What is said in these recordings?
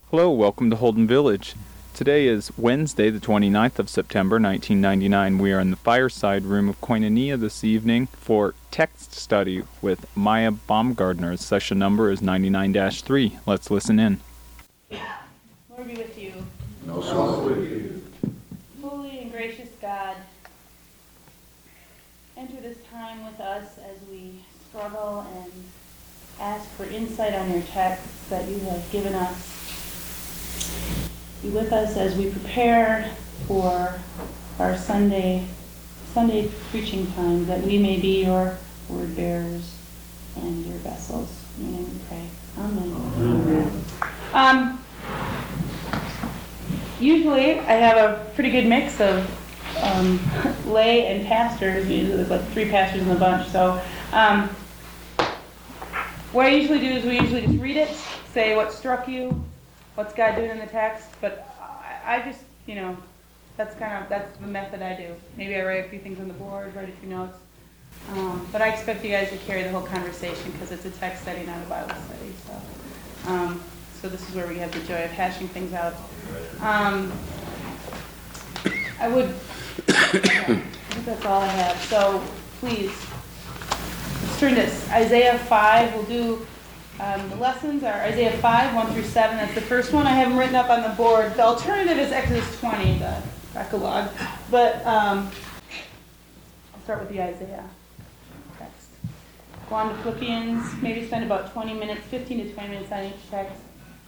Hello, welcome to Holden Village. Today is Wednesday, the 29th of September, 1999. We are in the fireside room of Koinonia this evening for text study with Maya Baumgardner. Session number is 99-3. Let's listen in. Lord be with you. And also with you. Holy and gracious God, enter this time with us as we struggle and ask for insight on your texts that you have given us. Be with us as we prepare for our Sunday preaching time, that we may be your word bearers and your vessels. In your name we pray. Amen. Usually I have a pretty good mix of lay and pastors. Usually there's like 3 pastors in the bunch. So what I usually do is we usually just read it, say what struck you, what's God doing in the text. But I just, that's the method I do. Maybe I write a few things on the board, write a few notes. But I expect you guys to carry the whole conversation because it's a text study, not a Bible study. So this is where we have the joy of hashing things out. I think that's all I have. So please, let's turn to Isaiah 5. We'll do, the lessons are Isaiah 5, 1 through 7. That's the first one. I have them written up on the board. The alternative is Exodus 20, the Decalogue. But I'll start with the Isaiah text. Go on to Philippians, maybe spend about 20 minutes, 15 to 20 minutes on each text.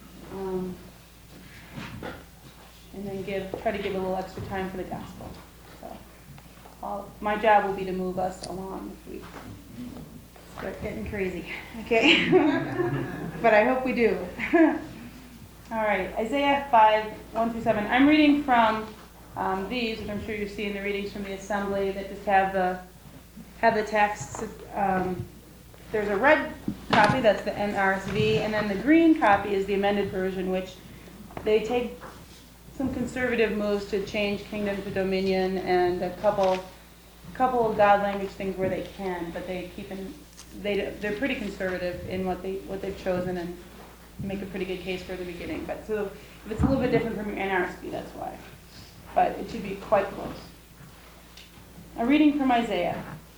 And then try to give a little extra time for the gospel. So my job will be to move us along if we start getting crazy. Okay? But I hope we do. All right, Isaiah 5, 1 through 7. I'm reading from these, which I'm sure you're seeing the readings from the assembly that just have the texts. There's a red copy, that's the NRSV, and then the green copy is the amended version, which they take some conservative moves to change kingdom to dominion and a couple of God language things where they can, but they're pretty conservative in what they've chosen and make a pretty good case for the beginning. But so if it's a little bit different from your NRSV, that's why. But it should be quite close. A reading from Isaiah.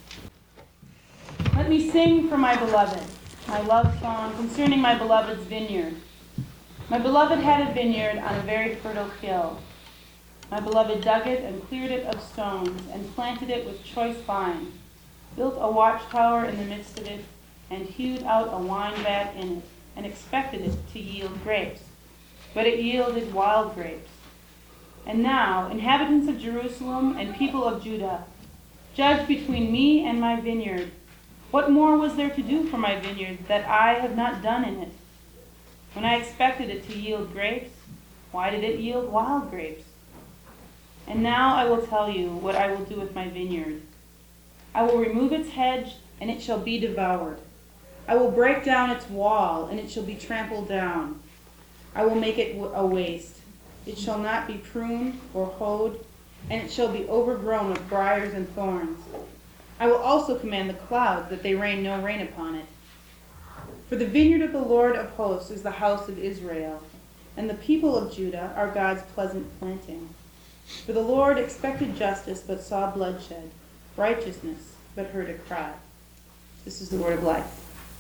Let me sing for my beloved, my love song concerning my beloved's vineyard. My beloved had a vineyard on a very fertile hill. My beloved dug it and cleared it of stones and planted it with choice vines, built a watchtower in the midst of it, and hewed out a wine vat in it, and expected it to yield grapes. But it yielded wild grapes. And now, inhabitants of Jerusalem and people of Judah, judge between me and my vineyard. What more was there to do for my vineyard that I have not done in it? When I expected it to yield grapes, why did it yield wild grapes? And now I will tell you what I will do with my vineyard. I will remove its hedge, and it shall be devoured. I will break down its wall, and it shall be trampled down. I will make it a waste. It shall not be pruned or hoed, and it shall be overgrown with briars and thorns. I will also command the clouds that they rain no rain upon it. For the vineyard of the Lord of hosts is the house of Israel, and the people of Judah are God's pleasant planting. For the Lord expected justice, but saw bloodshed, righteousness, but heard a cry. This is the word of life.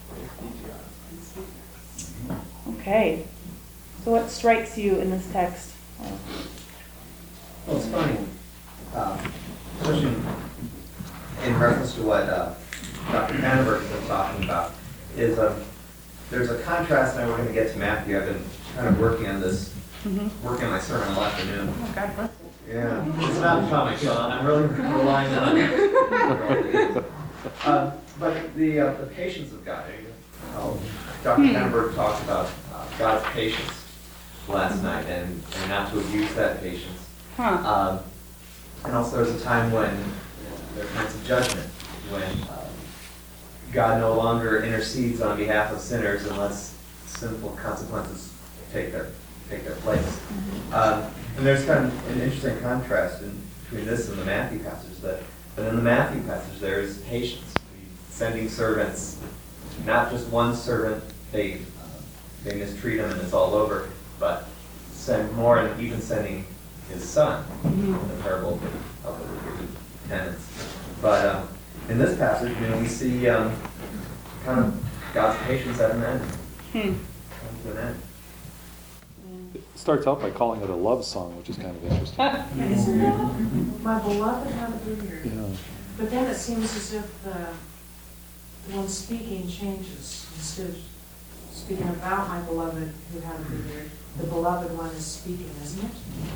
Okay. So what strikes you in this text? Well, it's funny, especially in reference to what Dr. Vandenberg has been talking about, is there's a contrast, and we're going to get to Matthew. I've been kind of working on this, working on my sermon all afternoon. Oh, God bless you. Yeah, it's not comic, so I'm really relying on it. But the patience of God. Dr. Vandenberg talked about God's patience last night, and not to abuse that patience. And also there's a time when there comes a judgment, when God no longer intercedes on behalf of sinners unless sinful consequences take their place. And there's kind of an interesting contrast between this and the Matthew passage, that in the Matthew passage there is patience, sending servants, not just one servant, they mistreat him and it's all over, but more than even sending his son in the parable of the wicked tenants. But in this passage, we see kind of God's patience at an end. Come to an end. It starts out by calling it a love song, which is kind of interesting. Isn't it? My beloved had a vineyard. Yeah. But then it seems as if the one speaking changes. Instead of speaking about my beloved who had a vineyard, the beloved one is speaking, isn't it?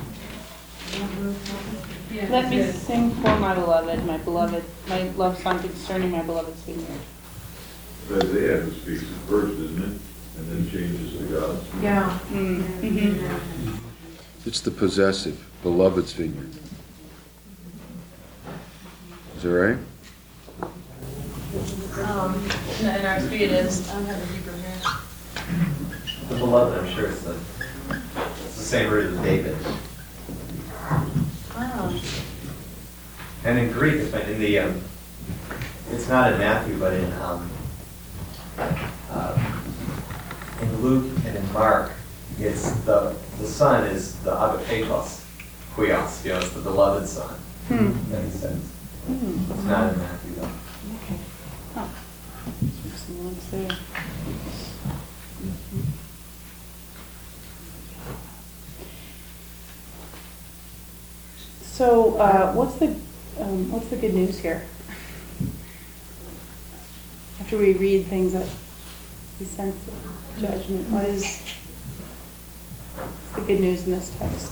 Let me sing for my beloved, my love song concerning my beloved's vineyard. Isaiah speaks it first, isn't it? And then changes to God. Yeah. It's the possessive, beloved's vineyard. Is that right? In our speed it is. I don't have the Hebrew here. The beloved, I'm sure it's the same root as David. Oh. And in Greek, it's it's not in Matthew, but in Luke and in Mark, it's the son is the agapetos, huios, it's the beloved son. That he says. It's not in Matthew though. Excellent there. So, what's the good news here? After we read things that we sense judgment, what's the good news in this text?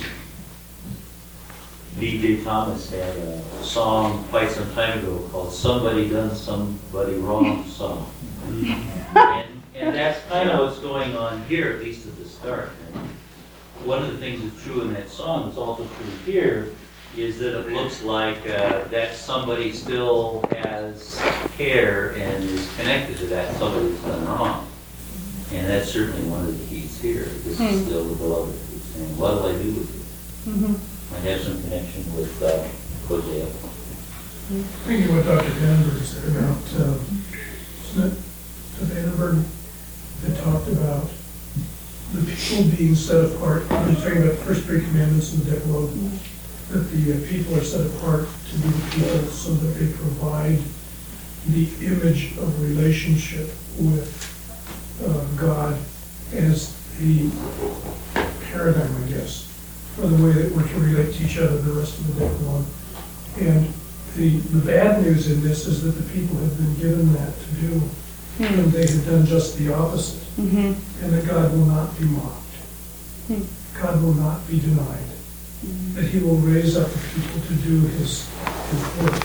D.J. Thomas had a song quite some time ago called "Somebody Done Somebody Wrong" song, and that's kind of what's going on here, at least at the start. And one of the things that's true in that song that's also true here is that it looks like that somebody still has care and is connected to that somebody that's done wrong. And that's certainly one of the keys here. This is still the beloved who's saying, what do I do with you? Might have some connection with Hosea. Thinking what Dr. Danberg said about, isn't it, Danberg had talked about the people being set apart. He was talking about the first three commandments in the Decalogue, that the people are set apart to be the people so that they provide the image of relationship with God as the paradigm, I guess, for the way that we're to relate to each other the rest of the Decalogue. And the bad news in this is that the people have been given that to do, and they have done just the opposite, and that God will not be mocked. God will not be denied. That he will raise up the people to do his work.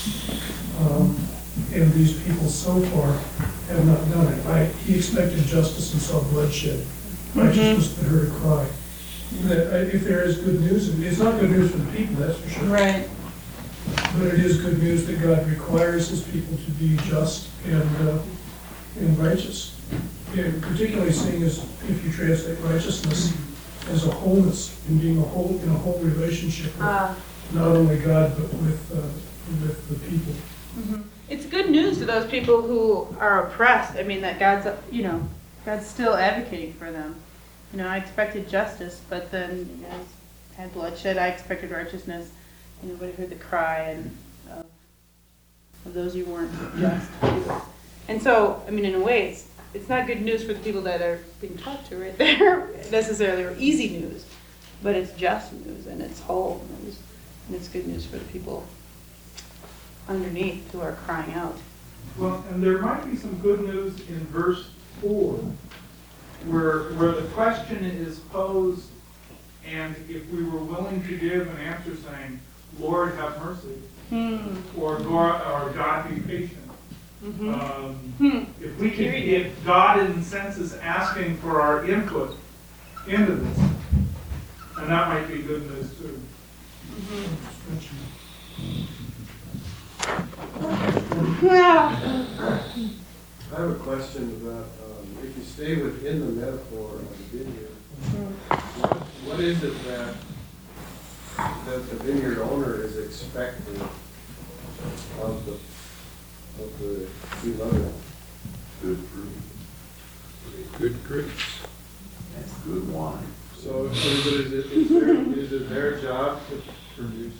And these people so far have not done it. He expected justice and saw bloodshed. Righteousness but heard a cry. That if there is good news, and it's not good news for the people, that's for sure. Right. But it is good news that God requires his people to be just and righteous. And particularly seeing as if you translate righteousness as a wholeness, in being in a whole relationship with not only God but with the people. It's good news to those people who are oppressed. I mean, that God's still advocating for them. I expected justice, but then I had bloodshed. I expected righteousness. But I heard the cry of those who weren't just. And so, in a way, it's not good news for the people that are being talked to right there necessarily, or easy news, but it's just news and it's whole news, and it's good news for the people underneath who are crying out. Well, and there might be some good news in verse 4, where the question is posed, and if we were willing to give an answer saying, Lord, have mercy, or God be patient. If we can, if God in a sense is asking for our input into this, and that might be good news too. I have a question about if you stay within the metaphor of the vineyard, what is it that the vineyard owner is expecting of the beloved? Good fruit. Good grapes. That's good wine. So is it their job to produce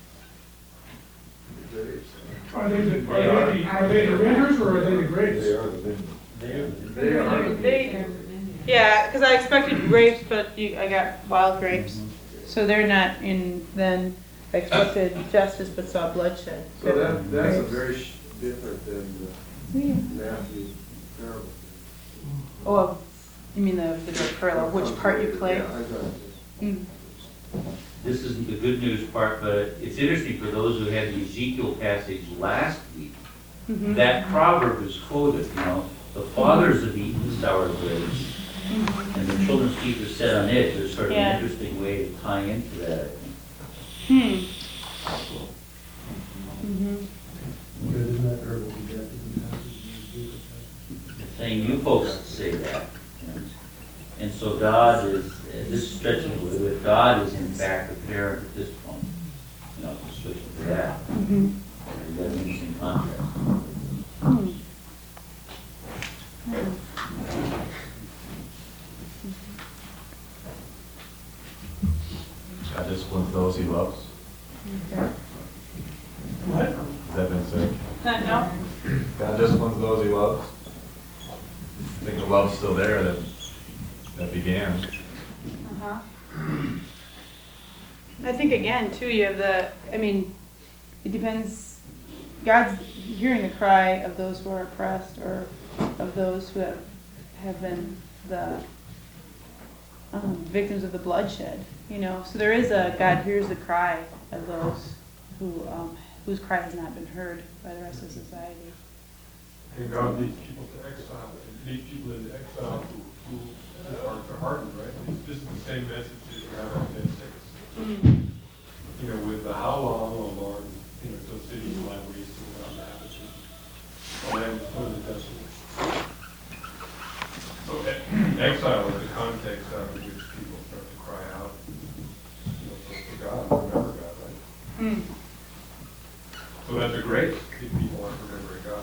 the grapes? Are they the vendors or are they the grapes? They are the vendors. They are. Yeah, because I expected grapes, but I got wild grapes. So they're not in, then I expected justice but saw bloodshed. So that's a very different than the Matthew parable. Oh, you mean the parallel, which part you play? Yeah, I got it. Mm. This isn't the good news part, but it's interesting for those who had the Ezekiel passage last week. Mhm. That proverb is quoted, you know, the fathers have eaten sour grapes, and the children's teeth are set on edge. There's sort of Yeah. an interesting way to tie into that, I think. Hmm. Mhm. It's saying you folks say that. You know. And so God is, this is stretching a little bit, God is in fact a parent at this point. You know, to switch to that. Mhm. You've got an interesting contrast. Hmm. God disciplines those he loves. What? Has that been said? No? God disciplines those he loves. I think the love's still there that began. Uh-huh. I think again, too, you have it depends, God's hearing the cry of those who are oppressed or of those who have been the victims of the bloodshed, you know. So there is God hears the cry of those whose cry has not been heard by the rest of society. And God leads people to exile, lead people into exile who are hardened, right? This is the same message that you have in Isaiah 6. You know, with the how long, O Lord, you know, those cities lie waste without inhabitants. The land is totally desolate. So exile is the context out of which people start to cry out, you know, for God, remember God, right? Mm. So that's a grace if people aren't remembering God.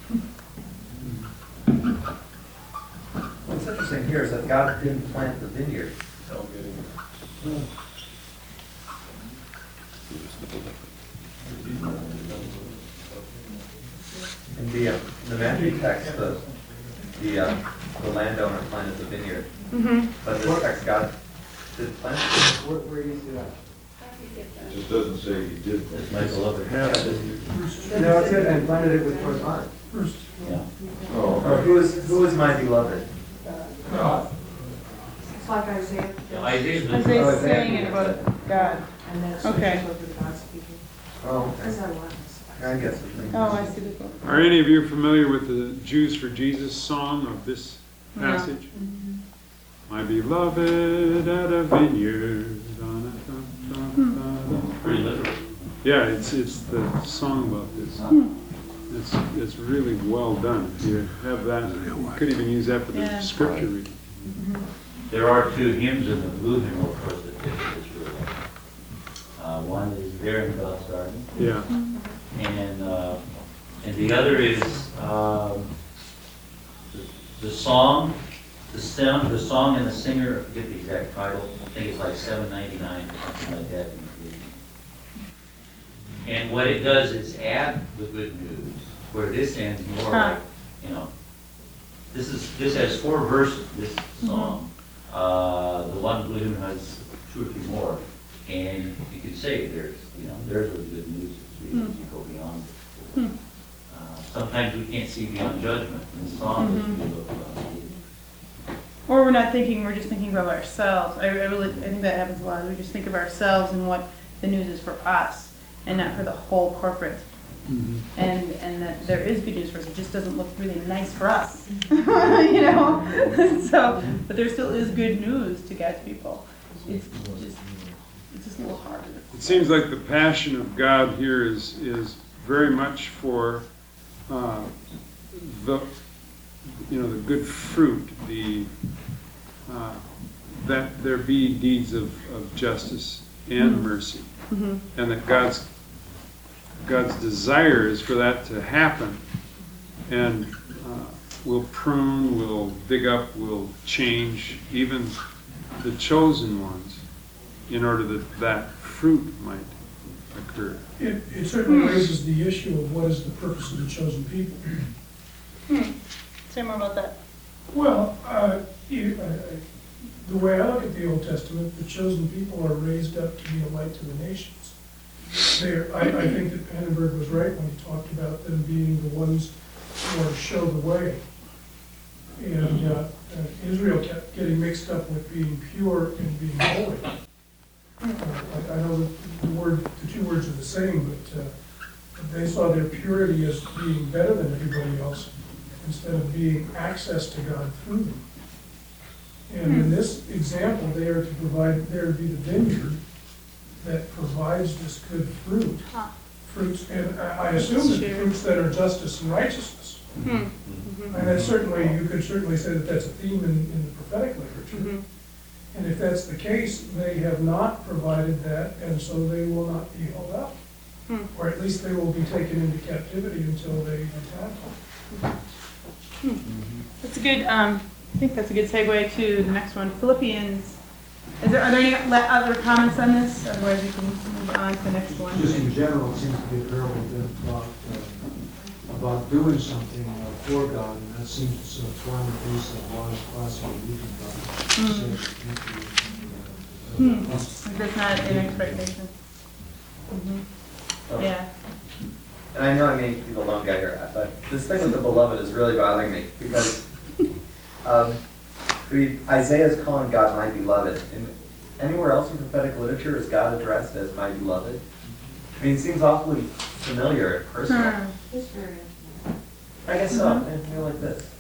What's interesting here is that God didn't plant the vineyard. So I'm getting it. In the Matthew text, the landowner planted the vineyard, but in this text, God did plant it. Where do you see that? It just doesn't say he did. It's my beloved. No, it said, and planted it with his heart. Yeah. Oh, Who is my beloved? God. It's like Isaiah. Yeah, Isaiah's been- Isaiah's saying it about God. And then it Okay. switches over to God speaking. Oh, Because okay. I want this. I guess. It makes Oh, I sense. see the book. Are any of you familiar with the Jews for Jesus song of this No. passage? My beloved at a vineyard. Pretty literal. Yeah, it's the song about this. It's really well done. If you have that, you could even use that for the Yeah. scripture reading. There are two hymns in the blue hymn, of course, that fit this really well. One is There in God's Garden, Yeah. and the other is the song, the song and the singer. I forget the exact title. I think it's like $7.99 or something like that. And what it does is add the good news, where this ends more like, you know, this has 4 verses, this song. The one blue hymn has 2 or 3 more. And you could say there's where the good news is, you go beyond it. Sometimes we can't see beyond judgment, and the song is we look beyond it. Or we're not thinking, we're just thinking about ourselves. I think that happens a lot. We just think of ourselves and what the news is for us, and not for the whole corporate. And that there is good news for us. It just doesn't look really nice for us, you know. So, but there still is good news to God's people. It's just a little harder. It seems like the passion of God here is very much for the good fruit, that there be deeds of justice and mercy, and that God's desire is for that to happen, and we'll prune, we'll dig up, we'll change, even the chosen ones in order that that fruit might occur. It certainly raises the issue of what is the purpose of the chosen people. Say more about that. Well, the way I look at the Old Testament, the chosen people are raised up to be a light to the nations. I think that Pannenberg was right when he talked about them being the ones who are to show the way. And Israel kept getting mixed up with being pure and being holy. I know the two words are the same, but they saw their purity as being better than everybody else instead of being access to God through them. And in this example, they are to be the vineyard that provides this good fruit. Fruits, and I assume that fruits that are justice and righteousness. And that's certainly, you could certainly say that that's a theme in the prophetic literature. And if that's the case, they have not provided that, and so they will not be held up. Or at least they will be taken into captivity until they retire. That's a good, I think that's a good segue to the next one, Philippians. Are there any other comments on this? Otherwise we can move on to the next one. Just in general, it seems to be a parable about doing something for God, and that seems to sort of fly in the face of a lot of classical religion. That's not an expectation. Yeah. And I know I may be the lone guy here, but this thing with the beloved is really bothering me because Isaiah is calling God my beloved. And anywhere else in prophetic literature is God addressed as my beloved? I mean, it seems awfully familiar and personal. It's very I guess so. I feel like this.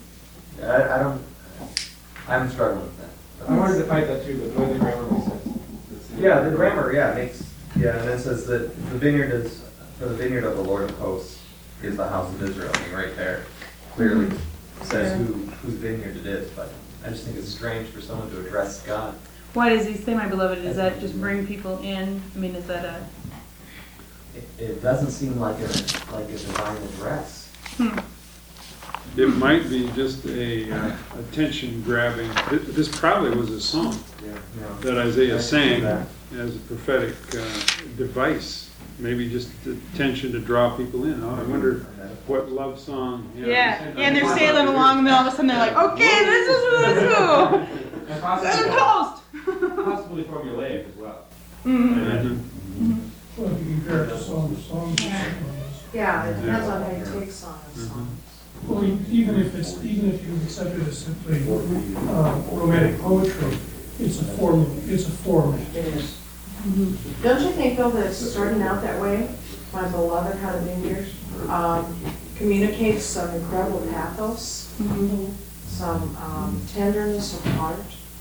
I'm struggling with that. I wanted to fight that too, but the way the grammar makes sense. Yeah, the grammar, and it says that the vineyard is, for the vineyard of the Lord of hosts is the house of Israel. I mean, right there clearly says whose vineyard it is, but I just think it's strange for someone to address God. Why does he say my beloved? Does that just bring people in? I mean, is that a... It doesn't seem like a divine address. It might be just a attention grabbing. This probably was a song that Isaiah sang as a prophetic device. Maybe just attention to draw people in. Oh, I wonder what love song. And they're sailing along, and then all of a sudden they're like, okay, this is who. Let them coast. Possibly formulaic as well. Well, if you compare it to songs. Yeah, it depends on how you take songs. Well, even if you accept it as simply romantic poetry, it's a form. It is. Don't you think, though, that starting out that way, my beloved had a vineyard, communicates some incredible pathos, some tenderness of heart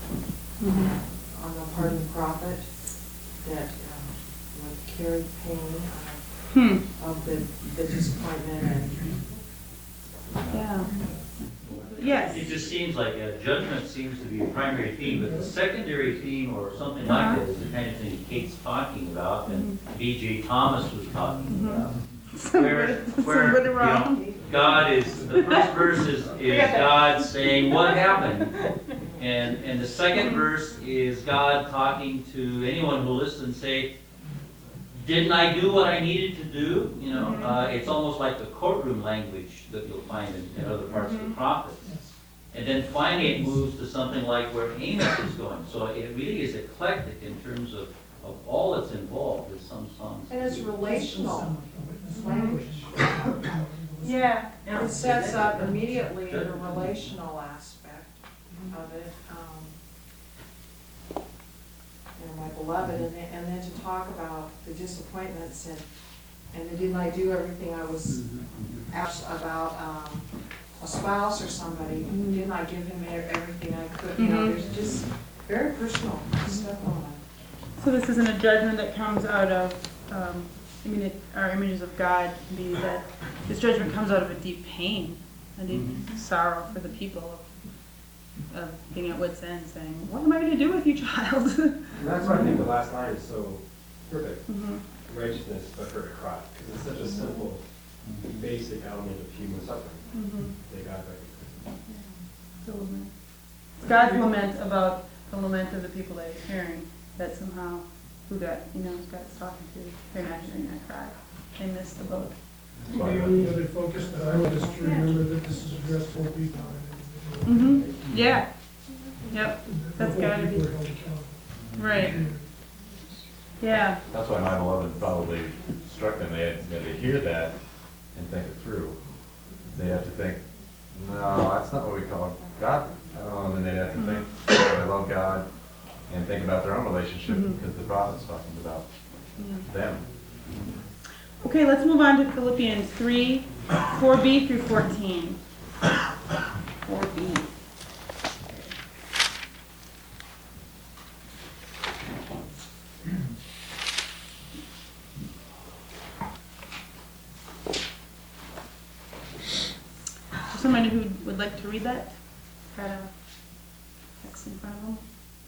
on the part of the prophet that would carry pain of the disappointment and Yes. It just seems like judgment seems to be a primary theme, but the secondary theme or something like that is the kind of thing Kate's talking about and B.J. Thomas was talking about. Where God is, the first verse is God saying what happened, and the second verse is God talking to anyone who will listen, say, didn't I do what I needed to do? You know, it's almost like the courtroom language that you'll find in other parts of the prophets. And then finally it moves to something like where Amos is going. So it really is eclectic in terms of all that's involved in some songs. And it's relational language. Yeah. It sets up immediately the relational aspect of it. My beloved, and then to talk about the disappointments and didn't I do everything I was asked about a spouse or somebody? Didn't I give him everything I could? You know, there's just very personal stuff on it. So this isn't a judgment that comes out of, our images of God can be that this judgment comes out of a deep pain, a deep sorrow for the people of being at wit's end, saying, what am I going to do with you, child? And that's why I think the last line is so perfect. Righteousness, but for to cry. Because it's such a simple, basic element of human suffering. That God recognizes. God's lament about the lament of the people that he's hearing, that somehow, who God's talking to, they're not hearing that cry. They missed the boat. The only other focus that I would is to remember that this is addressed to all people. Yeah. Yep. That's gotta be. Right. Yeah. That's why my beloved probably struck them. They hear that and think it through. They have to think, no, that's not what we call God. And then they have to think, I love God, and think about their own relationship because the prophet's talking about them. Okay, let's move on to Philippians 3, 4b through 14. 4b. Someone who would like to read that? Got a text in front of them?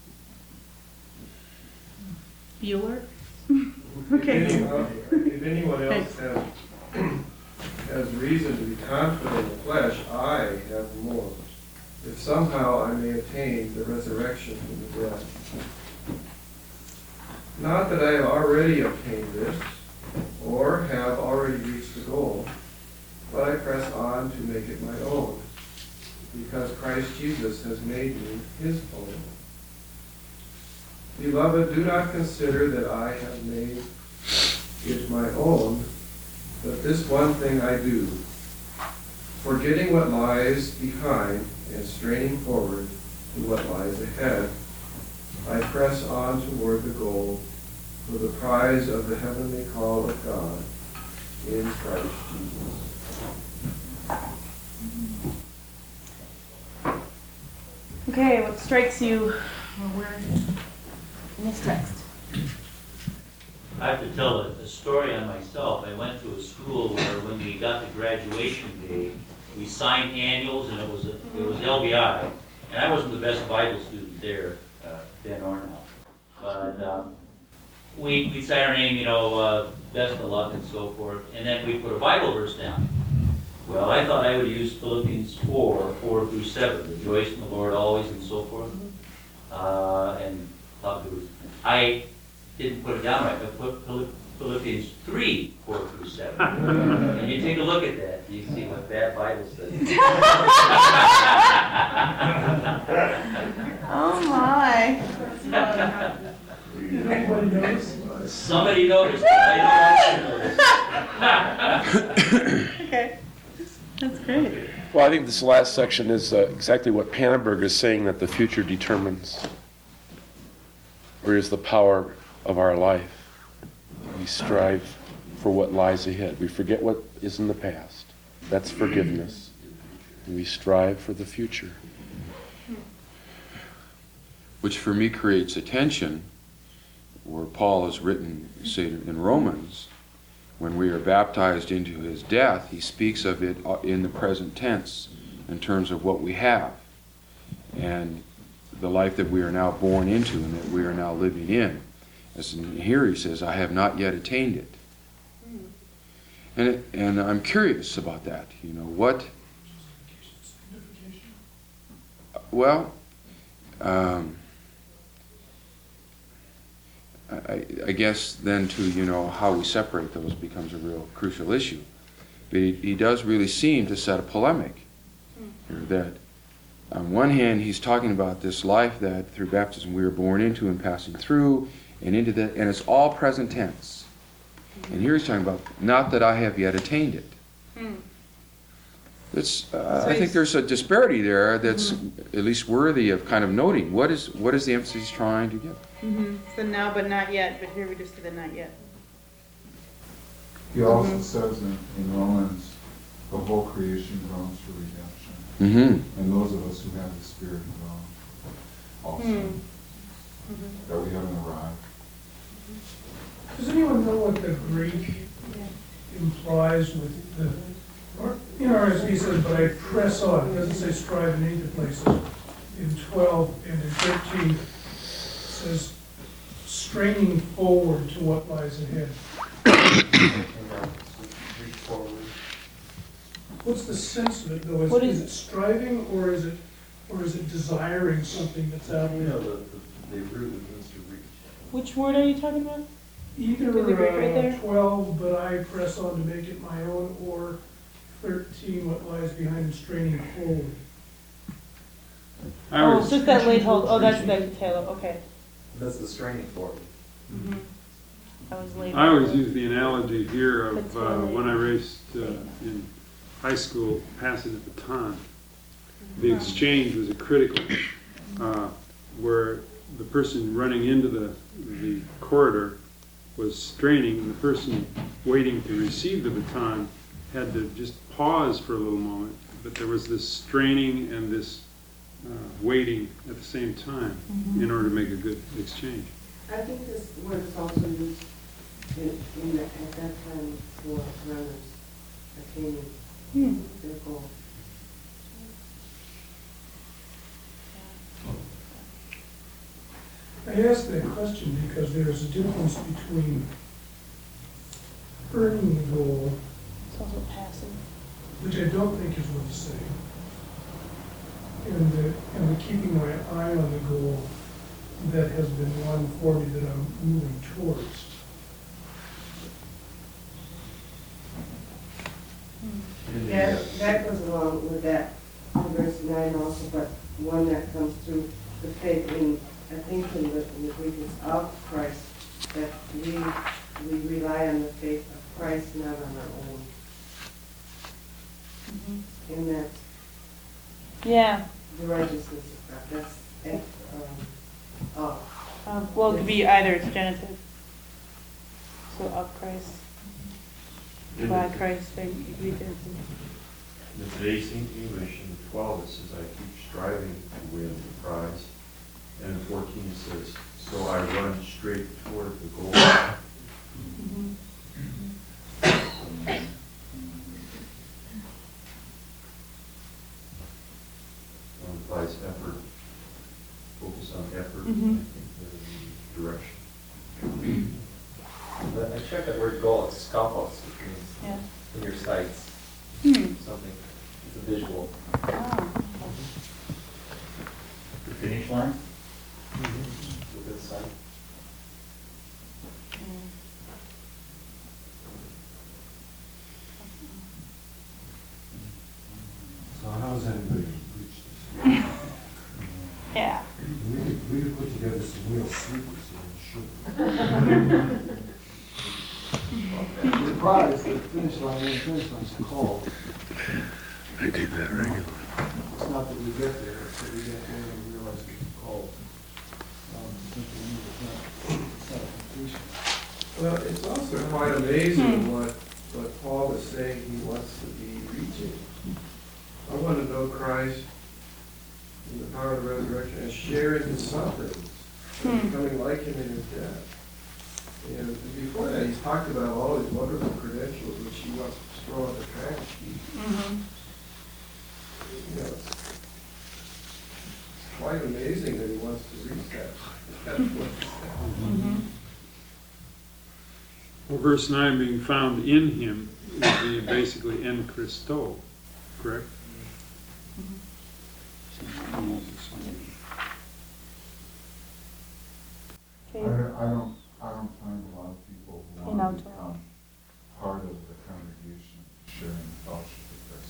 Bueller? Okay. If anyone else has reason to be confident in the flesh, I have more. If somehow I may attain the resurrection from the dead. Not that I have already obtained this, or have already reached the goal, but I press on to make it my own, because Christ Jesus has made me his own. Beloved, do not consider that I have made it my own, but this one thing I do, forgetting what lies behind and straining forward to what lies ahead, I press on toward the goal for the prize of the heavenly call of God in Christ Jesus. Okay, what strikes you in this text? I have to tell a story on myself. I went to a school where when we got to graduation day, we signed annuals, and it was LBI. And I wasn't the best Bible student there, then or now. But we signed our name, best of luck and so forth. And then we put a Bible verse down. Well, I thought I would use Philippians 4 through 7, rejoice in the Lord always and so forth. I didn't put it down right, I put Philippians 3, 4 through 7. And you take a look at that, and you see what that Bible says. Oh my. Somebody noticed. I noticed. Okay. That's great. Well, I think this last section is exactly what Pannenberg is saying, that the future determines, or is the power of our life. We strive for what lies ahead. We forget what is in the past. That's forgiveness. And we strive for the future. Which for me creates a tension where Paul has written, say, in Romans, when we are baptized into his death, he speaks of it in the present tense in terms of what we have and the life that we are now born into and that we are now living in. As in here he says, I have not yet attained it. And I'm curious about that. What? Well, I guess then too, how we separate those becomes a real crucial issue. But he does really seem to set a polemic here that on one hand he's talking about this life that through baptism we are born into and passing through and into that, and it's all present tense. And here he's talking about not that I have yet attained it. I think there's a disparity there that's at least worthy of kind of noting. What is the emphasis he's trying to give? So now but not yet, but here we just did the not yet. He also says in Romans, the whole creation groans for redemption. And those of us who have the Spirit groan also. That we haven't arrived. Does anyone know what the Greek implies with the, in RSV says, but I press on. It doesn't say strive in either places. In 12 and in 13 it says straining forward to what lies ahead. What's the sense of it though? Is it striving or is it Or is it desiring something that's out You know, there? the root that means to reach. Which word are you talking about? Either Is it right there? 12, but I press on to make it my own, or 13, what lies behind the straining hold. Oh, it's just that late hold. Oh, that's the Taylor. Okay. That's the straining forward. Mm-hmm. I was late. I always use the analogy here of That's really- when I raced in high school, passing the baton. The exchange was a critical, where the person running into the corridor was straining, and the person waiting to receive the baton had to just pause for a little moment. But there was this straining and this waiting at the same time in order to make a good exchange. I think this word is also used at that time for runners attaining their goal. I ask that question because there's a difference between earning the goal, It's also passive. which I don't think is what he's saying, and the keeping my eye on the goal that has been one for me that I'm moving towards. That goes along with that, verse 9 also, but one that comes through the faith in, I think in the Greek is of Christ, that we rely on the faith of Christ, not on our own. In that, Yeah. the righteousness of God, that's, Well, it could be either. It's genitive. So of Christ. By Christ, I agree to it. In today's English, in 12 it says, I keep striving to win the prize. And in 14 it says, so I run straight toward the goal. Implies effort, focus on effort, I think, direction. But I checked that word goal, it's scopos, which means in your sights. Something, it's a visual. The finish line? Within sight. So how does anybody reach this? Yeah. We could put together some real sleepers here, The prize, the finish line, the finish line's called. I do that regularly. It's not that we get there, it's that we get there and realize it's called. It's not a completion. Well, it's also quite amazing what Paul is saying he wants to be reaching. I want to know Christ in the power of the resurrection and share in his sufferings, and becoming like him in his death. And before that, he's talked about all his wonderful credentials which he wants to throw on the track sheet. You know, it's quite amazing that he wants to reach that place. Well, verse 9 being found in him would be basically en Christo, correct? I don't find a lot of people who want to become part of the congregation sharing fellowship with their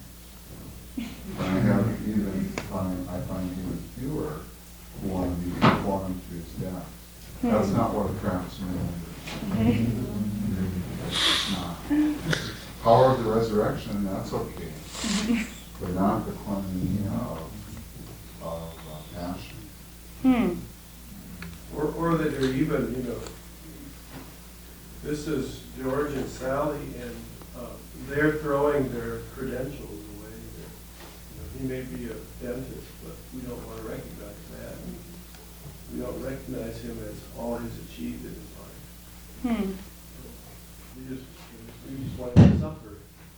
suffering. I find even fewer who want to be conformed to his death. That's not what a craftsman is. It's not. Power of the resurrection, that's okay. But not the quantity of passion. Or that they're even, you know, this is George and Sally, and they're throwing their credentials away. He may be a dentist, but we don't want to recognize that. We don't recognize him as all he's achieved in his life. We just want him to suffer.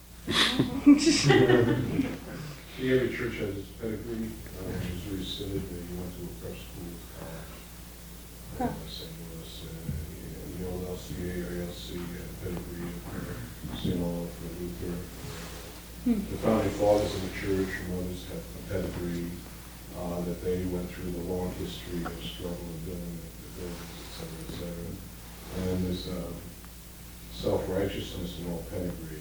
Every church has its pedigree. He's rescinded that he went to a prep school at St. Louis, the old LCA or LC pedigree, St. Olaf for Luther. The founding fathers of the church and others have a pedigree. that they went through the long history of struggle and building the buildings, et cetera, et cetera. And there's self-righteousness in all pedigree.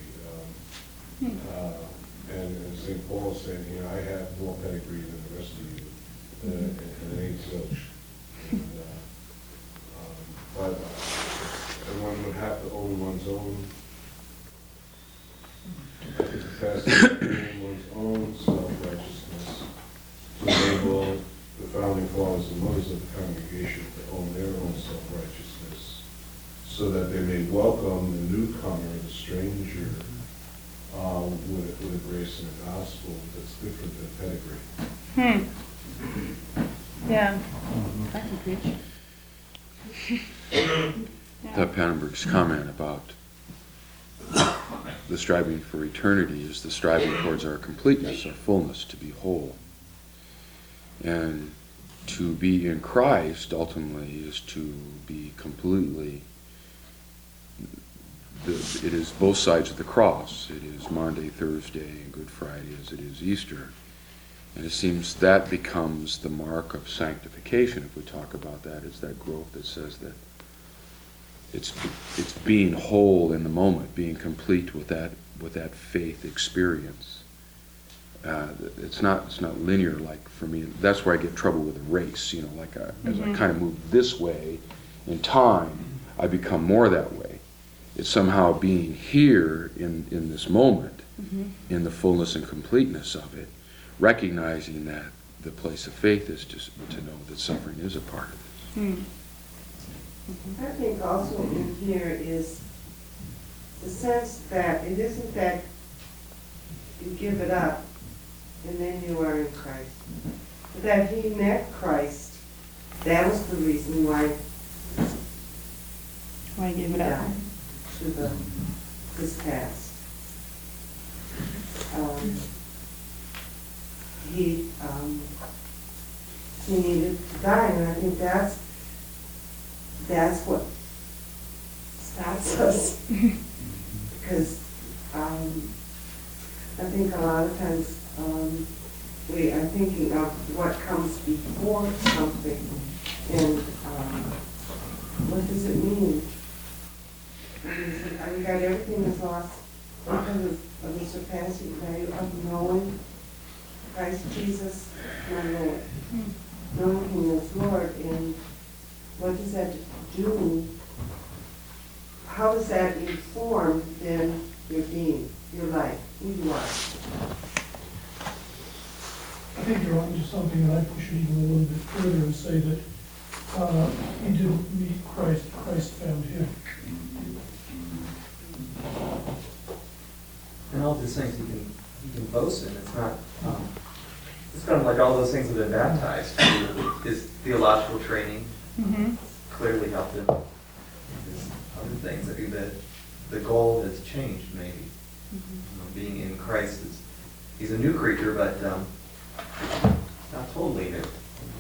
And St. Paul is saying, you know, I have more pedigree than the rest of you, and it ain't zilch. But one would have to own one's own one's own self-righteousness to enable the founding fathers and mothers of the congregation to own their own self-righteousness, so that they may welcome the newcomer, the stranger, with a grace and a gospel that's different than pedigree. Yeah. I can preach. That Pannenberg's comment about the striving for eternity is the striving towards our completeness, our fullness, to be whole. And to be in Christ, ultimately, is to be completely, it is both sides of the cross. It is Maundy, Thursday, and Good Friday as it is Easter. And it seems that becomes the mark of sanctification, if we talk about that. It's that growth that says that it's being whole in the moment, being complete with that faith experience. It's not linear, like for me. That's where I get trouble with a race. You know, like as I kind of move this way in time, I become more that way. It's somehow being here in this moment, in the fullness and completeness of it, recognizing that the place of faith is just to know that suffering is a part of it. I think also in here is the sense that it isn't that you give it up and then you are in Christ, but that he met Christ. That was the reason why he gave it up to his past. He needed to die, and I think that's what stops us. Because I think a lot of times we are thinking of what comes before something, and what does it mean? We got everything is lost because of the surpassing value of knowing Christ Jesus, my Lord, knowing him as Lord, and what does that do? How does that inform then your being, your life, who you are? I think you're on to something, and I push it even a little bit further and say that he didn't meet Christ, Christ found him. And all these things you can boast in. It's not. It's kind of like all those things that have been baptized. His theological training clearly helped him. His other things. The goal has changed, maybe. You know, being in Christ he's a new creature, but not totally new.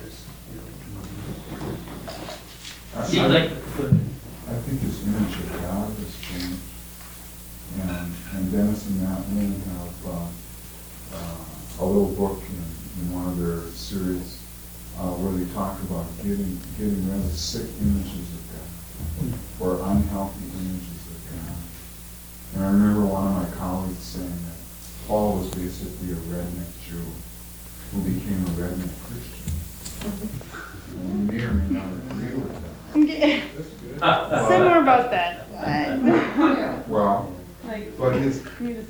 I think his image of God has changed. And Dennis and Matt Lynn have a little book in one of their series where they talk about getting rid of sick images of God or unhealthy images of God. And I remember one of my colleagues saying that Paul was basically a redneck Jew who became a redneck Christian. And you may or may not agree with that. Say more about that. Well, but his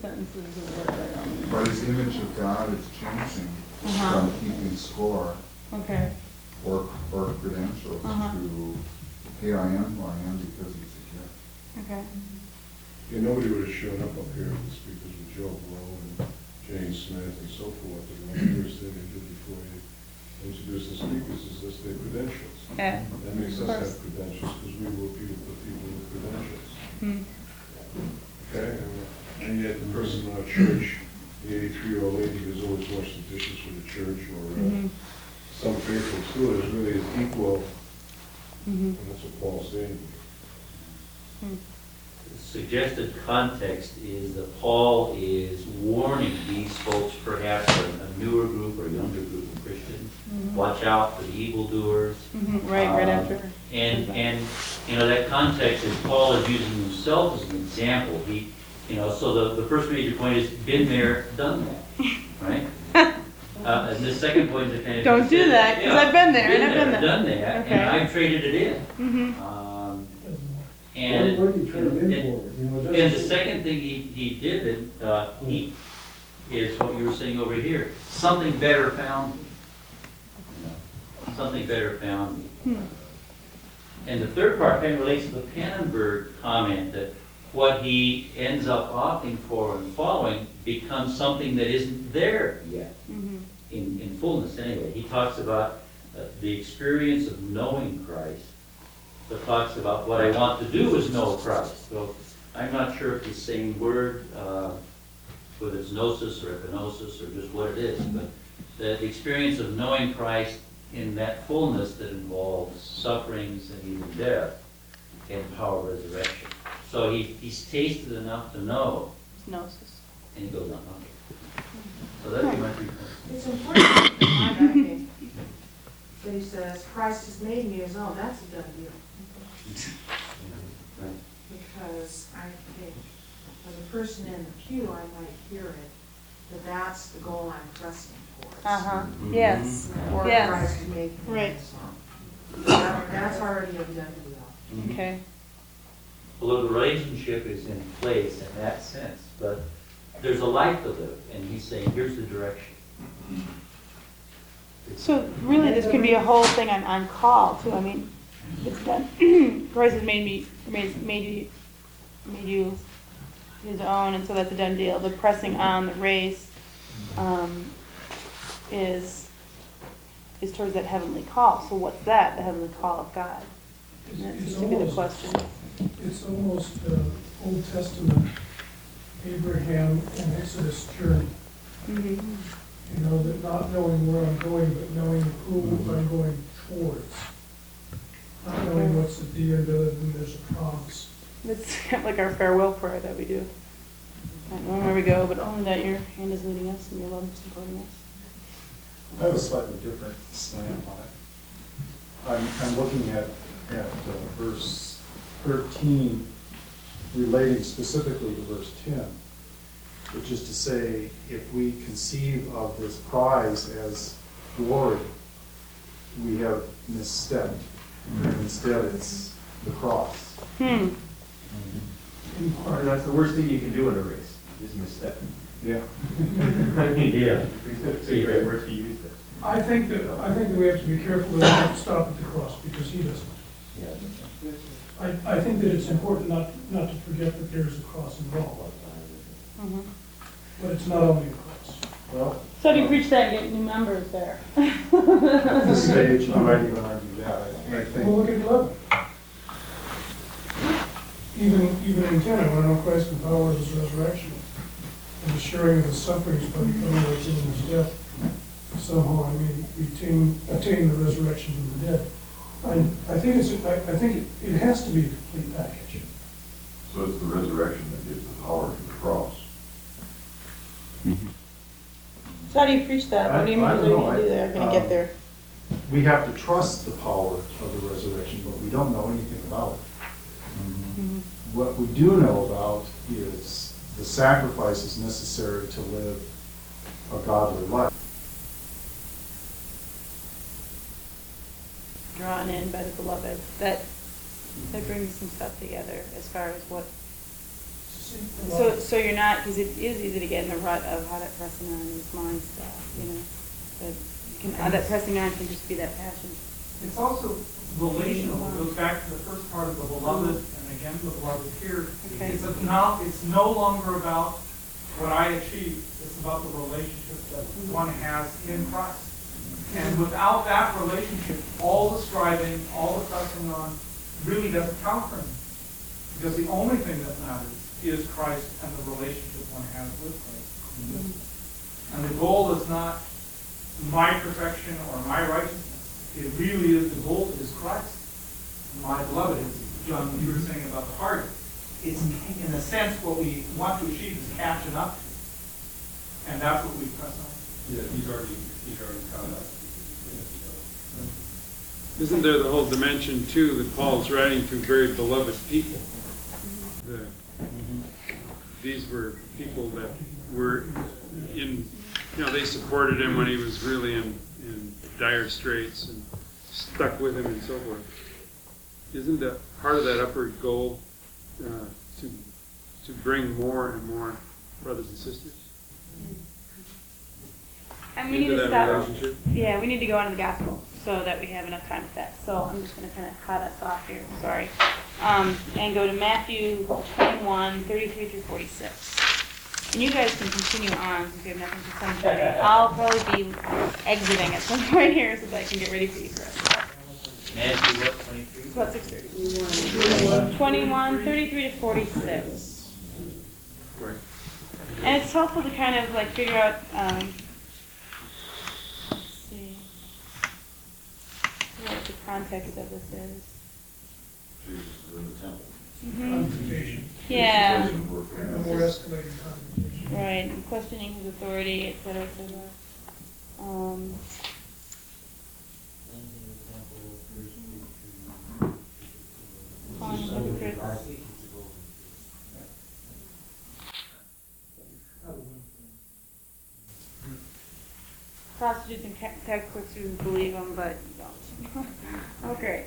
image of God is changing from keeping score or credentials to, hey, I am who I am because he's a gift. Okay. Yeah, nobody would have shown up here as speakers with Joe Blow and Jane Smith and so forth. And one of the first thing they do before you introduce the speakers is list their credentials. Yeah. That makes us have credentials because we will appeal to people with credentials. Okay? And yet the person in our church, the 83-year-old lady who's always washed the dishes for the church, or some faithful steward is really an equal, and that's what Paul's saying. suggested context is that Paul is warning these folks, perhaps a newer group or younger group of Christians, watch out for the evildoers. Right after. And that context is Paul is using himself as an example. So the first major point is been there, done that, right? And the second point is kind of don't do that, because I've been there and I've been there. Done that, Okay. and I've traded it in. And What do you trade it in for? You know, and the second thing he did is what you were saying over here. Something better found me. Something better found me. And the third part kind of relates to the Pannenberg comment that what he ends up opting for and following becomes something that isn't there yet, in fullness anyway. He talks about the experience of knowing Christ, but talks about what I want to do is know Christ. So I'm not sure if it's the same word, whether it's gnosis or epinosis or just what it is, but the experience of knowing Christ in that fullness that involves sufferings and even death and power of resurrection. So he's tasted enough to know. Gnosis. And he goes on. Okay. So that'd be my 3 points. It's important, I think, that he says, Christ has made me his own. That's a done deal. Because I think, as a person in the pew, I might hear it, that that's the goal I'm pressing towards. Yes. Or Yes. Christ has made me Right. his own. That's already a done deal. Okay. Although the relationship is in place in that sense, but there's a life to live, and he's saying, here's the direction. So really, this can be a whole thing on call too. I mean, it's done. Christ has made you his own, and so that's a done deal. The pressing on, the race, is towards that heavenly call. So what's that? The heavenly call of God. And that seems to be the question. It's almost Old Testament Abraham and Exodus journey. You know, that not knowing where I'm going, but knowing who I'm going towards. Not knowing what's at the end other than there's a promise. It's kind of like our farewell prayer that we do. I don't know where we go, but only that your hand is leading us and your love is supporting us. I have a slightly different slant on it. I'm looking at verse 13, relating specifically to verse 10, which is to say, if we conceive of this prize as glory, we have misstepped. And instead, it's the cross. And that's the worst thing you can do in a race, is misstep. Yeah. Yeah. It's a great word to use there. I think that we have to be careful that we don't stop at the cross, because he doesn't. I think that it's important not to forget that there's a cross involved. But it's not only a cross. Well, So do you preach that and get new members there? at this stage, I might even argue that. I think. Well, look at 11. Even in 10, I want to know Christ and power of his resurrection, and the sharing of his sufferings by becoming like him in his death. Somehow I may attain the resurrection from the dead. I think it has to be a complete package. So it's the resurrection that gives the power to the cross. So how do you preach that? What do you mean? I What don't do know. you do there? Going to get there? We have to trust the power of the resurrection, but we don't know anything about it. What we do know about is the sacrifices necessary to live a godly life. Drawn in by the beloved. That brings some stuff together as far as what. So you're not, because it is easy to get in the rut of how that pressing on is mind stuff, you know. But that pressing on can just be that passion. It's also relational. It goes back to the first part of the beloved, and again the beloved here. Okay. It's no longer about what I achieve. It's about the relationship that one has in Christ. And without that relationship, all the striving, all the pressing on, really doesn't count for me. Because the only thing that matters is Christ and the relationship one has with Christ. And the goal is not my perfection or my righteousness. It really is, the goal is Christ. My beloved, as John, you were saying about the heart, it's, in a sense, what we want to achieve is catching up. And that's what we press on. Yeah, he's already caught up. Isn't there the whole dimension too that Paul's writing to very beloved people? These were people that were in, they supported him when he was really in dire straits and stuck with him and so forth. Isn't that part of that upward goal to bring more and more brothers and sisters And we need into to that stop. relationship? Yeah, we need to go on to the gospel so that we have enough time for that. So I'm just going to kind of cut us off here. Sorry. And go to Matthew 21, 33 through 46. And you guys can continue on since we have nothing to say. I'll probably be exiting at some point here so that I can get ready for you guys. Matthew, what, 23? It's about 6:30. 21, 33 to 46. Right. And it's helpful to kind of like figure out, let's see, what the context of this is. Jesus is in the temple. Confrontation. Yeah. A more escalating confrontation. Right, and questioning his authority, et cetera, et cetera. Calling him hypocrites. Prostitutes and tax collectors believe him, but you don't. Okay.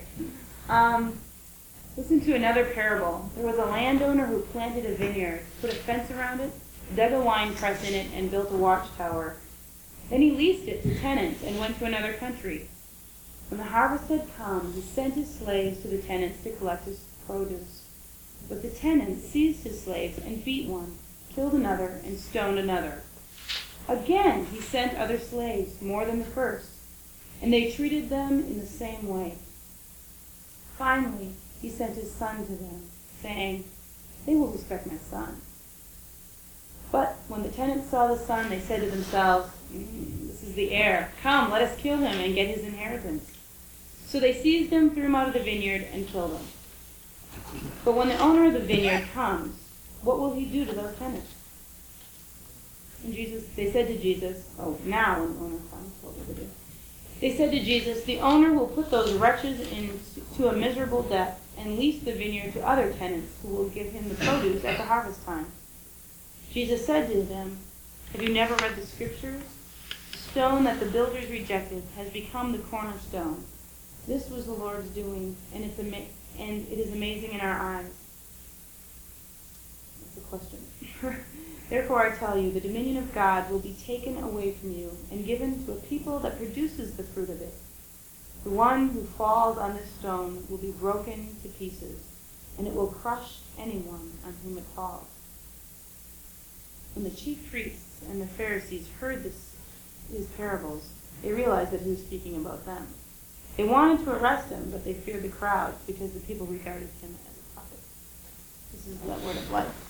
Listen to another parable. There was a landowner who planted a vineyard, put a fence around it, dug a wine press in it, and built a watchtower. Then he leased it to tenants and went to another country. When the harvest had come, he sent his slaves to the tenants to collect his produce. But the tenants seized his slaves and beat one, killed another, and stoned another. Again, he sent other slaves, more than the first, and they treated them in the same way. Finally, he sent his son to them, saying, "They will respect my son." But when the tenants saw the son, they said to themselves, "This is the heir. Come, let us kill him and get his inheritance." So they seized him, threw him out of the vineyard, and killed him. But when the owner of the vineyard comes, what will he do to those tenants? And they said to Jesus, now when the owner comes, what will they do? They said to Jesus, "The owner will put those wretches into a miserable debt and lease the vineyard to other tenants who will give him the produce at the harvest time." Jesus said to them, "Have you never read the scriptures? The stone that the builders rejected has become the cornerstone. This was the Lord's doing, and it is amazing in our eyes." That's a question. "Therefore I tell you, the dominion of God will be taken away from you and given to a people that produces the fruit of it. The one who falls on this stone will be broken to pieces, and it will crush anyone on whom it falls." When the chief priests and the Pharisees heard these parables, they realized that he was speaking about them. They wanted to arrest him, but they feared the crowd because the people regarded him as a prophet. This is the word of life.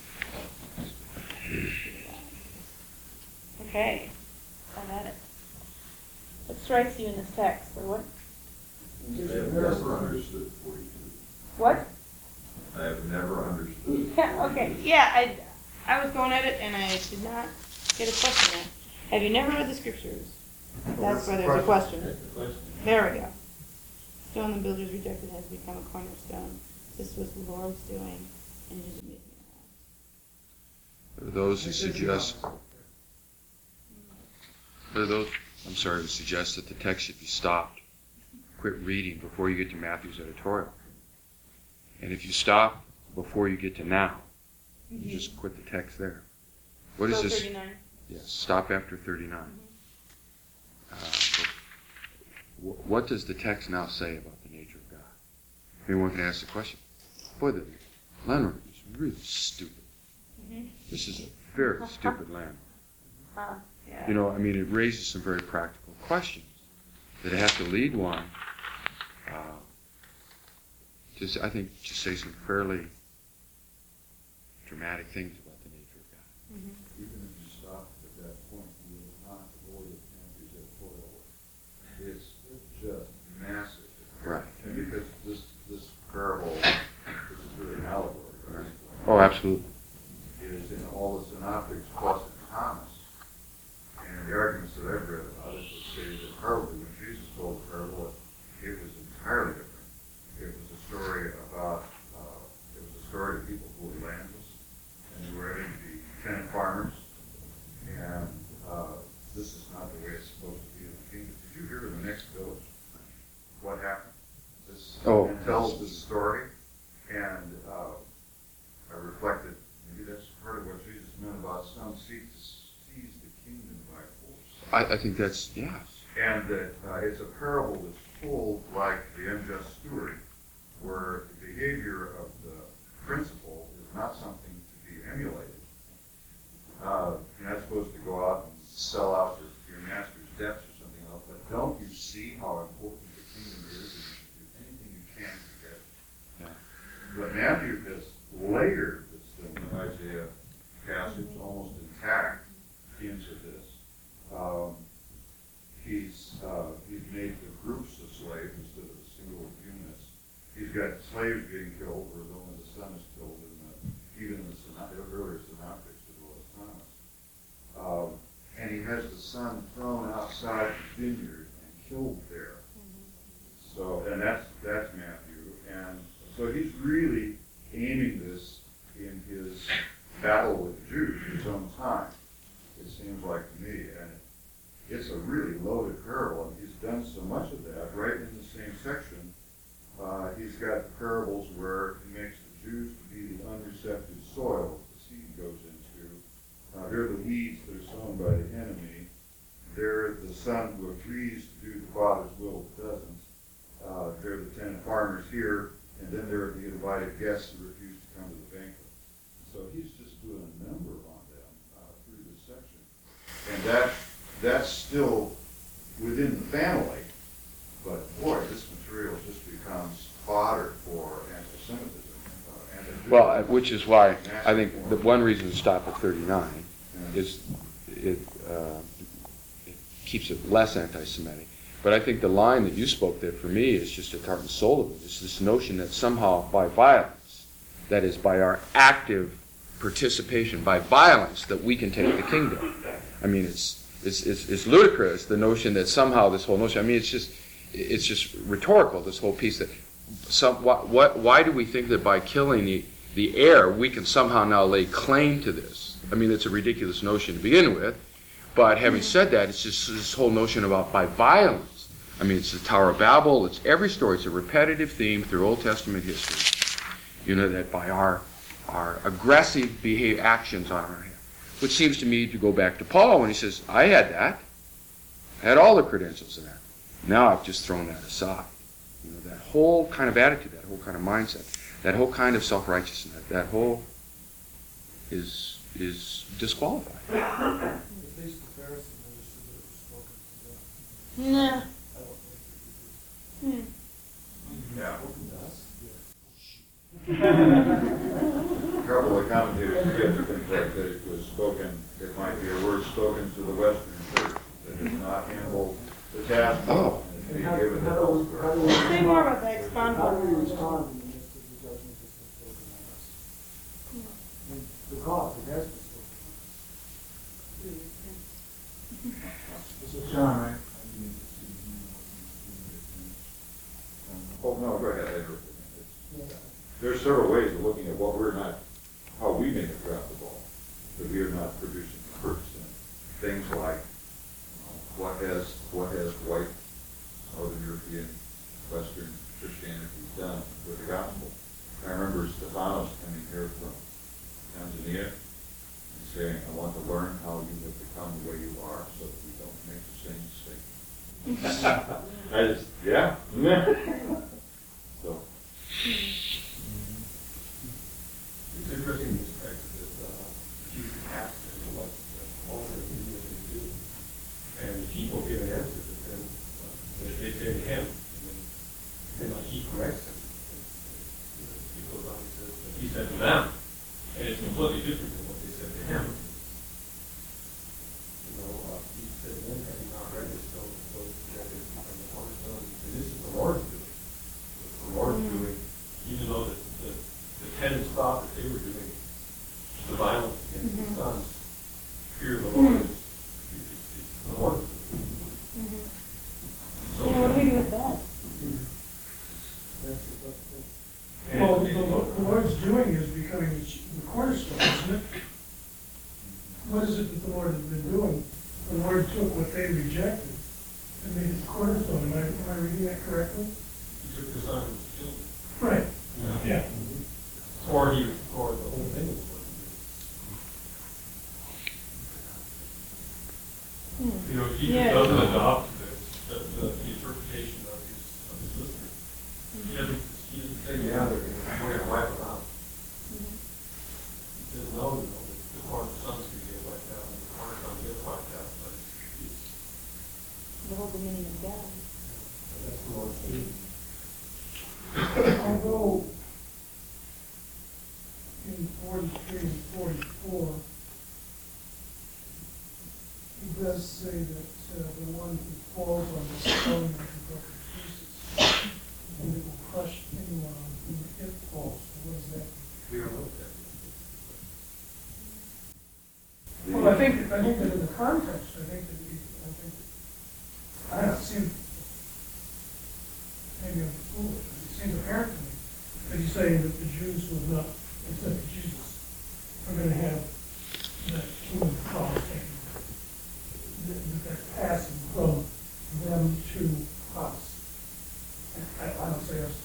Okay, I'm at it. What strikes you in this text, or what? I have never understood 42. What? I have never understood. Yeah, okay, yeah, I was going at it and I did not get a question there. Have you never read the scriptures? That's where there's a question. There we go. Stone the builders rejected has become a cornerstone. This was the Lord's doing, and it is amazing. There are those who suggest, that the text should be stopped. Quit reading before you get to Matthew's editorial. And if you stop before you get to now, you just quit the text there. What is this? 39. Yes, stop after 39. What does the text now say about the nature of God? Anyone can ask the question. Boy, the landlord is really stupid. This is a very stupid landlord. Yeah. It raises some very practical questions that have to lead one to say some fairly dramatic things about the nature of God. Even if you stop at that point, you will not avoid Andrew's editorial work. It's just massive. Right. And because this parable, this is really an allegory, right? Oh, absolutely. is in all the synoptics plus in Thomas. And the arguments that I've read about it would say that probably when Jesus told the parable, it was entirely different. It was a story about, of people who were landless and who were having to be tenant farmers. And this is not the way it's supposed to be in the kingdom. Did you hear in the next village what happened? This tells the story, and I reflected, maybe that's part of what Jesus meant about some seek to seize the kingdom by force. I think that's, yeah. And that it's a parable that's told like the unjust steward, where the behavior of the principal is not something to be emulated. You're not supposed to go out and sell out your master's debts or something else, but don't you see how important the kingdom is, and you should do anything you can to get it? Yeah. But Matthew has layered this thing in Isaiah passage almost intact into this. He's made the groups of slaves instead of the single units. He's got slaves being killed, whereas only the son is killed even in the earlier synoptics as well as Thomas. And he has the son thrown outside the vineyard and killed there. So, and that's Matthew. And so he's really aiming this in his battle with the Jews in his own time, it seems like to me. And it's a really loaded parable, and he's done so much of that right in the same section. He's got the parables where he makes the Jews to be the unreceptive soil the seed goes into. They're the weeds that are sown by the enemy. They're the son who agrees to do the Father's will but doesn't. They're the tenant farmers here, and then there are the invited guests who refuse to come to the banquet. So he's just doing a number on them through this section. And that's still within the family, but boy, this material just becomes fodder for anti-Semitism. Well, which is why I think the one reason to stop at 39 is it keeps it less anti-Semitic. But I think the line that you spoke there for me is just at the heart and soul of it. It's this notion that somehow by violence, that is by our active participation, by violence, that we can take the kingdom. I mean, it's ludicrous, the notion that somehow this whole notion, I mean, it's just rhetorical, this whole piece that why do we think that by killing the heir, we can somehow now lay claim to this? I mean, it's a ridiculous notion to begin with, but having said that, it's just this whole notion about by violence. I mean, it's the Tower of Babel, it's every story, it's a repetitive theme through Old Testament history, you know, that by our aggressive actions on our hand, which seems to me to go back to Paul when he says, I had that, I had all the credentials of that. Now I've just thrown that aside. You know, that whole kind of attitude, that whole kind of mindset, that whole kind of self-righteousness, that whole is disqualified. At least the Pharisees understood that it was spoken to them. Nah. Yeah. Trouble the commentators get to think that it was spoken, it might be a word spoken to the Western Church that has not handled the task. Oh. Say more about that, expand How on do we it. respond in the midst of the judgment that's been spoken on us? I mean, because it has been spoken on us. So, John, Oh, no, go ahead. There are several ways of looking at what we're not, how we may have dropped the ball, that we are not producing fruits. Things like what has white, Northern European, Western Christianity done with the gospel. I remember Stephanos coming here from Tanzania and saying, I want to learn how you have become the way you are so that we don't make the same mistake. Yeah. So. It's interesting this fact that chief asked what all the Indians do, and people give an answer to them. They say to him, and then he corrects them. He goes on and says, he said to them, and it's completely different than what they said to him. You know, he said, then have you not read this, so that is from the cornerstone, and this is the Lord's doing. The Lord's doing, even though the tenants thought that they were doing Well, the Lord's doing is becoming the cornerstone, isn't it? What is it that the Lord has been doing? The Lord took what they rejected and made it the cornerstone. Am I reading that correctly? He took the son and killed him. Right. Yeah. Or the whole thing was You know, he doesn't adopt the interpretation of his listener. He doesn't say, yeah, we're gonna wipe it out. He doesn't know, the cornerson's gonna get wiped out, and the cornerson gets wiped out, but it's. The whole dominion of God. That's the Lord's doing. Although in 43 and 44, he does say that the one who falls on the stone will be broken to pieces, and it will crush anyone on whom it falls. What does that mean? We don't know that. Well, I think that in the context, I don't see, maybe I'm foolish, but it seems apparent to me that he's saying that the Jews will not accept Jesus are going to have that kingdom cross taken. That passing from them to us. I don't say us.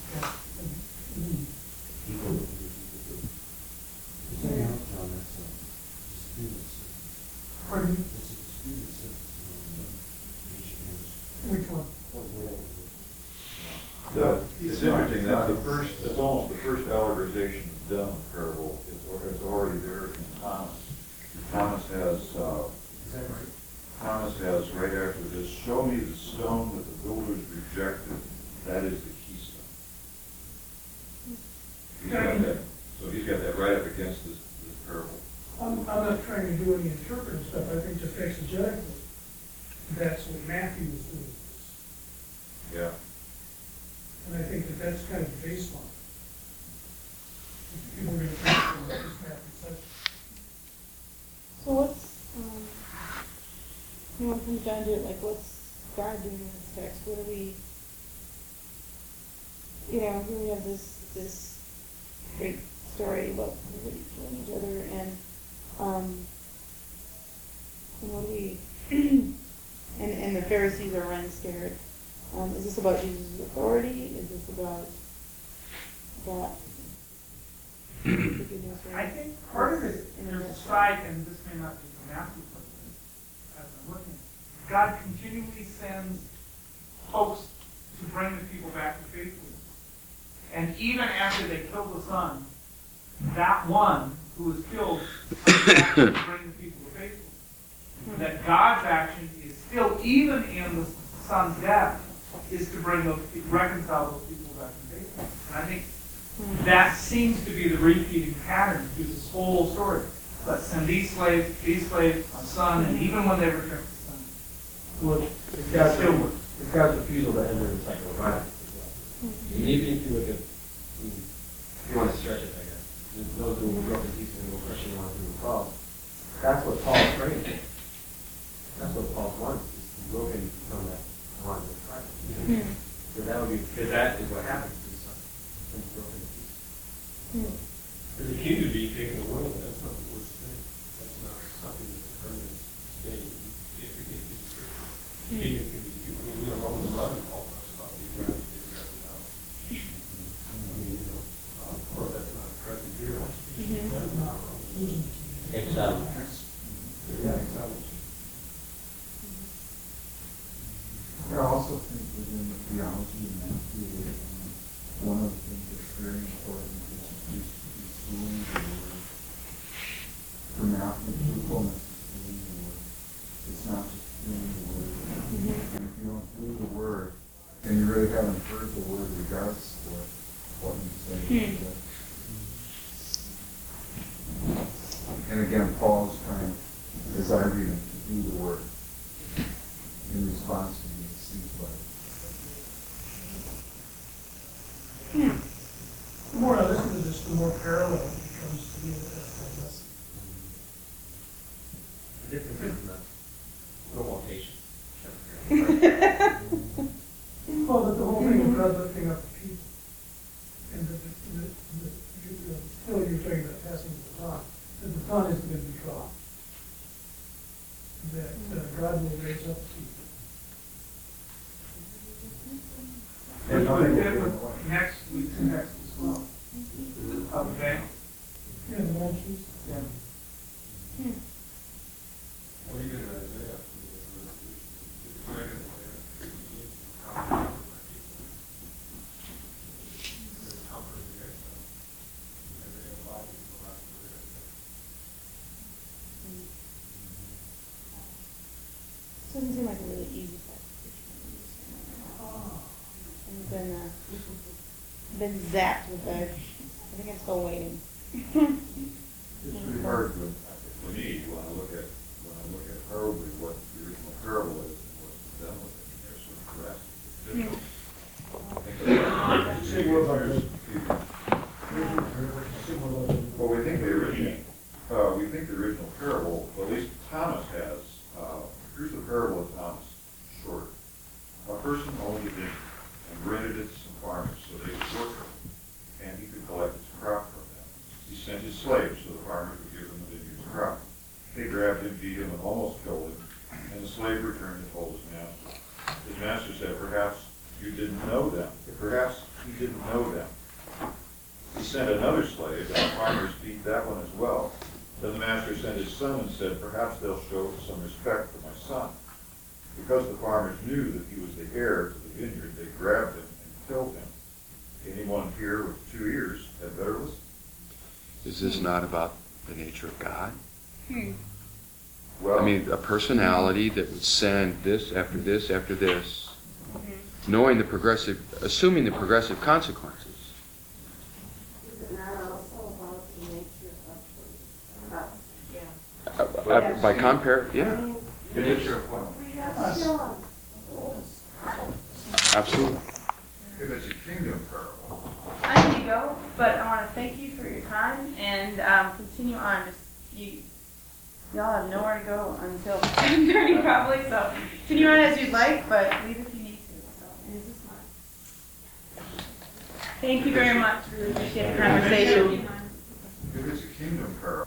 Pardon me? Which one? It's interesting that it's almost the first allegorization of the dumb parable is already there in Thomas. Thomas has right after this, show me the stone that the builders rejected, that is the keystone. He's got that, so he's got that right up against this parable. I'm not trying to do any interpretive stuff. I think just exegetically, that's what Matthew was doing. Yeah. And I think that that's kind of the baseline. If people are going to think from what this Matthew says. So what's, you know, when it comes down to it, like, what's God doing in this text? What are we, you know, here we have this great story about everybody killing each other, and what do we, and the Pharisees are running scared. Is this about Jesus' authority? Is this about God? I think part of it, there's a side, and this may not be the Matthew part, as I'm looking, God continually sends folks to bring the people back to faithfulness. And even after they kill the son, that one who was killed comes back to bring the people to faithfulness. That God's action is still, even in the son's death, is to bring those, reconcile those people back to faithfulness. And I think that seems to be the repeating pattern through this whole story. Let's send these slaves, my son, and even when they reject the son. Well, it's God's refusal to enter the cycle of violence as well. And even if you look at, if you want to stretch it, I guess, those who will grow up in peace and will crush the ones who will fall. That's what Paul's praying for. That's what Paul wants, is to be broken from that one with Christ. So that would be, because that is what happens to the son, when he's broken to pieces. For the king to be taken away, that's not the worst thing. That's not something that's a permanent state. If it gets destroyed, the king can be, we don't know the love and all that stuff. You grab it out. I mean, of course, that's not present here. Exile. Yeah, exactly. I also think within the theology of Matthew, one of the things that's very important is doing the word. For Matthew, truthfulness is doing the word. It's not just doing the word. And if you don't do the word, then you really haven't heard the word regardless of what you say. And again, Paul's trying, as I read it, to do the word in response to these seeds like. The more I listen to this, the more parallel it becomes to me with that lesson. The difference is a little more patience. Well, but the whole thing of God lifting up the people and that you're talking about passing the baton, that the baton isn't going to be dropped. That God will raise up people. And nothing with next week's text as well. Okay? Yeah, the mentions. Yeah. What are you gonna Isaiah? Doesn't seem like a really easy classification. I've been zapped with that. I think I'm still waiting. It's pretty hard for me when I look at probably what the original parable is and what's done with it. There's some drastic. Well, we think the original parable, at least Thomas has. Here's the parable of Thomas, short. A person owned a vineyard and rented it to some farmers so they could work it, and he could collect its crop from them. He sent his slaves so the farmers would give them the vineyard's crop. They grabbed him, beat him, and almost killed him, and the slave returned and told his master. His master said, "Perhaps you didn't know them. Perhaps you didn't know them." He sent another slave, and the farmers beat that one as well. Then the master sent his son and said, "Perhaps they'll show some respect for my son." Because the farmers knew that he was the heir to the vineyard, they grabbed him and killed him. Anyone here with 2 ears had better listen. Is this not about the nature of God? Well, I mean, a personality that would send this after this after this, knowing assuming the progressive consequences. Is it not also about the nature of us? By compare, yeah, the nature of what? absolutely. If it's a kingdom parable. I need to go, but I want to thank you for your time and continue on. Y'all have nowhere to go until 7:30 probably, so continue on as you'd like, but leave if you need to. So, and this is mine. Thank you very much. Really appreciate the conversation. If it's a kingdom parable.